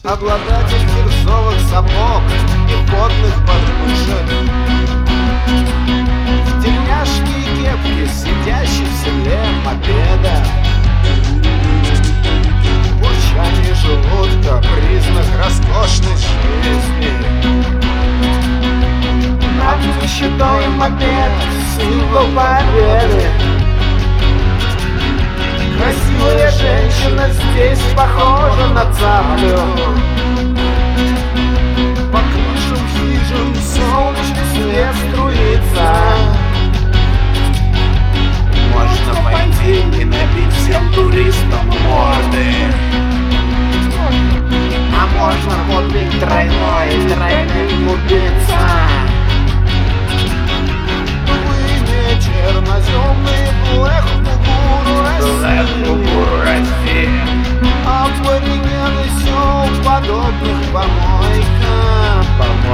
Обладатель кирзовых сапог и ходных подмышек, в тельняшке и кепке, сидящий в седле мопеда. Бурчание желудка, признак роскошной жизни. Над нищетой мопед, символ победы. Красивая женщина здесь похожа на цаплю. По крышам хижин солнечный свет струится. Можно пойти и набить всем туристам морды. А можно подбить тройной и тройным убиться. Вы черноземные блэх Бугуру России. Аборигены сел подобных помойкам.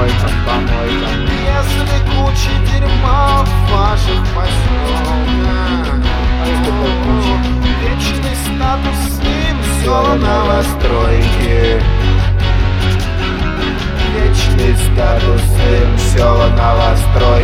Если куча дерьма в ваших поселках, вечный статус с ним все новостройки. Вечный статус им все новостройки.